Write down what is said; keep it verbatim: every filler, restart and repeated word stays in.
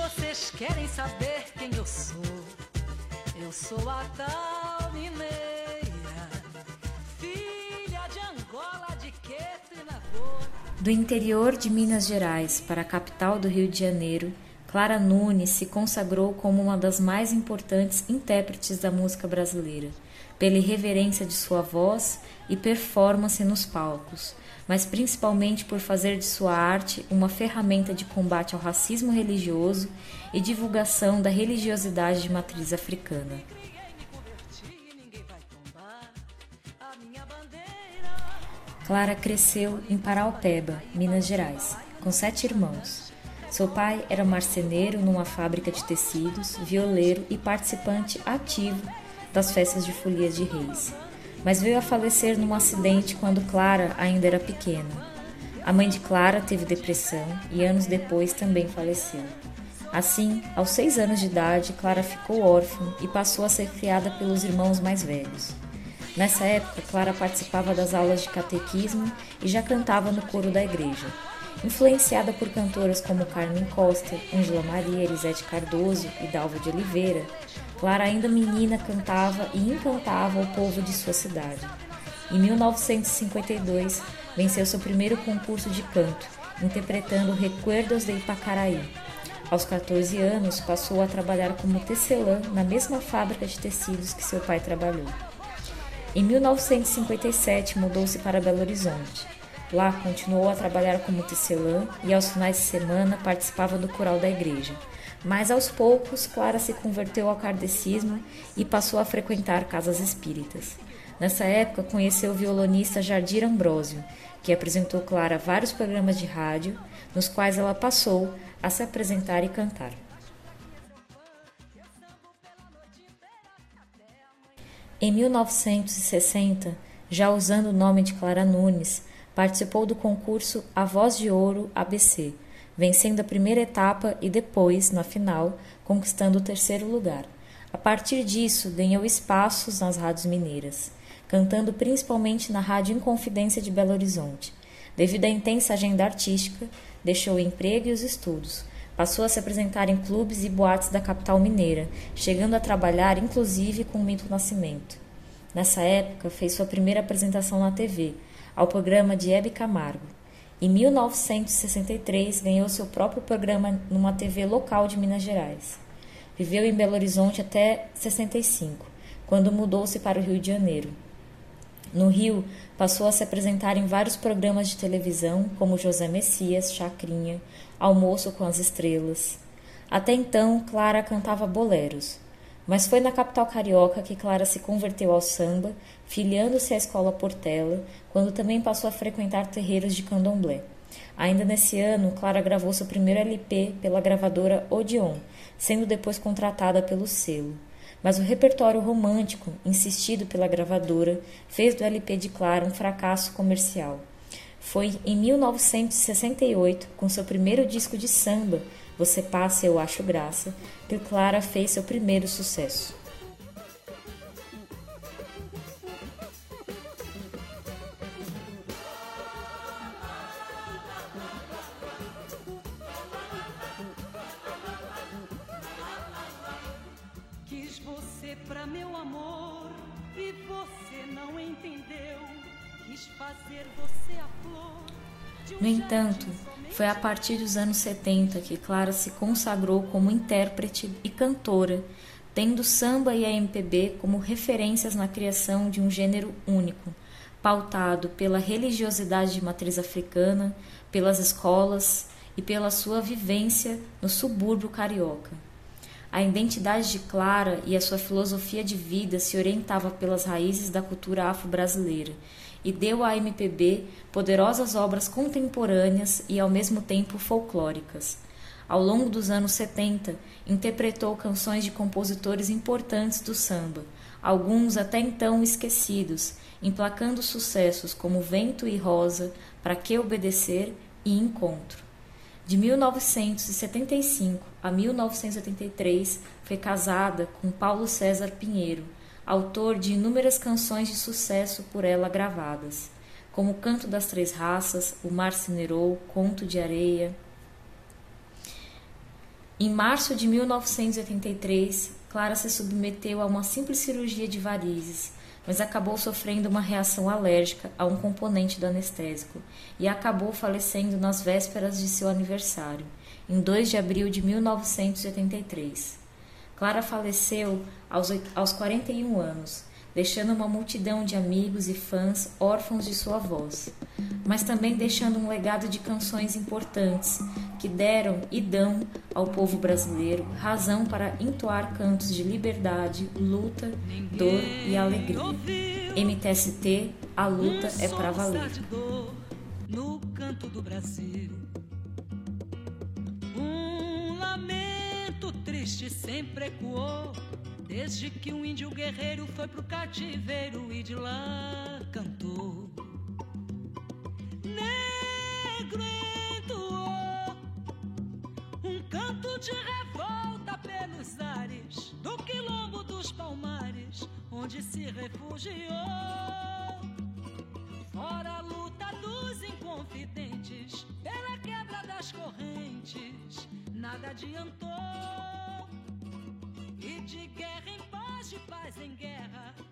vocês querem saber quem eu sou, eu sou a tal mineira, filha de Angola, de Queto e Nagô. Do interior de Minas Gerais para a capital do Rio de Janeiro, Clara Nunes se consagrou como uma das mais importantes intérpretes da música brasileira, pela irreverência de sua voz e performance nos palcos, mas principalmente por fazer de sua arte uma ferramenta de combate ao racismo religioso e divulgação da religiosidade de matriz africana. Clara cresceu em Paraupeba, Minas Gerais, com sete irmãos. Seu pai era marceneiro numa fábrica de tecidos, violeiro e participante ativo das festas de folia de reis, mas veio a falecer num acidente quando Clara ainda era pequena. A mãe de Clara teve depressão e anos depois também faleceu. Assim, aos seis anos de idade, Clara ficou órfã e passou a ser criada pelos irmãos mais velhos. Nessa época, Clara participava das aulas de catequismo e já cantava no coro da igreja. Influenciada por cantoras como Carmen Costa, Ângela Maria, Elisete Cardoso e Dalva de Oliveira, Clara, ainda menina, cantava e encantava o povo de sua cidade. Em mil novecentos e cinquenta e dois, venceu seu primeiro concurso de canto, interpretando Recuerdos de Ipacaraí. Aos quatorze anos, passou a trabalhar como tecelã na mesma fábrica de tecidos que seu pai trabalhou. Em mil novecentos e cinquenta e sete, mudou-se para Belo Horizonte. Lá, continuou a trabalhar como tecelã e, aos finais de semana, participava do coral da igreja. Mas, aos poucos, Clara se converteu ao kardecismo e passou a frequentar casas espíritas. Nessa época, conheceu o violonista Jardir Ambrósio, que apresentou Clara a vários programas de rádio, nos quais ela passou a se apresentar e cantar. Em mil novecentos e sessenta, já usando o nome de Clara Nunes, participou do concurso A Voz de Ouro A B C, vencendo a primeira etapa e depois, na final, conquistando o terceiro lugar. A partir disso, ganhou espaços nas rádios mineiras, cantando principalmente na Rádio Inconfidência de Belo Horizonte. Devido à intensa agenda artística, deixou o emprego e os estudos. Passou a se apresentar em clubes e boates da capital mineira, chegando a trabalhar inclusive com Milton Nascimento. Nessa época, fez sua primeira apresentação na T V, ao programa de Hebe Camargo. Em mil novecentos e sessenta e três, ganhou seu próprio programa numa T V local de Minas Gerais. Viveu em Belo Horizonte até sessenta e cinco, quando mudou-se para o Rio de Janeiro. No Rio, passou a se apresentar em vários programas de televisão, como José Messias, Chacrinha, Almoço com as Estrelas. Até então, Clara cantava boleros. Mas foi na capital carioca que Clara se converteu ao samba, filiando-se à Escola Portela, quando também passou a frequentar terreiros de candomblé. Ainda nesse ano, Clara gravou seu primeiro L P pela gravadora Odeon, sendo depois contratada pelo selo. Mas o repertório romântico, insistido pela gravadora, fez do L P de Clara um fracasso comercial. Foi em mil novecentos e sessenta e oito, com seu primeiro disco de samba, Você Passa Eu Acho Graça, que Clara fez seu primeiro sucesso. Quis você pra meu amor e você não entendeu. Quis fazer você a flor. No entanto, foi a partir dos anos setenta que Clara se consagrou como intérprete e cantora, tendo samba e a M P B como referências na criação de um gênero único, pautado pela religiosidade de matriz africana, pelas escolas e pela sua vivência no subúrbio carioca. A identidade de Clara e a sua filosofia de vida se orientava pelas raízes da cultura afro-brasileira e deu à M P B poderosas obras contemporâneas e ao mesmo tempo folclóricas. Ao longo dos anos setenta, interpretou canções de compositores importantes do samba, alguns até então esquecidos, emplacando sucessos como Vento e Rosa, Pra Que Obedecer e Encontro. De mil novecentos e setenta e cinco a mil novecentos e oitenta e três, foi casada com Paulo César Pinheiro, autor de inúmeras canções de sucesso por ela gravadas, como Canto das Três Raças, O Mar Cinerou, Conto de Areia. Em março de mil novecentos e oitenta e três, Clara se submeteu a uma simples cirurgia de varizes, mas acabou sofrendo uma reação alérgica a um componente do anestésico e acabou falecendo nas vésperas de seu aniversário, em dois de abril de mil novecentos e oitenta e três. Clara faleceu aos, aos quarenta e um anos, deixando uma multidão de amigos e fãs órfãos de sua voz, mas também deixando um legado de canções importantes que deram e dão ao povo brasileiro razão para entoar cantos de liberdade, luta, dor e alegria. M T S T, a luta é pra valer. No canto do Brasil, um lamento triste sempre ecoou, desde que um índio guerreiro foi pro cativeiro e de lá cantou. Negro entoou um canto de revolta pelos ares do quilombo dos Palmares, onde se refugiou. Fora a luta dos inconfidentes, pela quebra das correntes, nada adiantou. E de guerra em paz, de paz em guerra,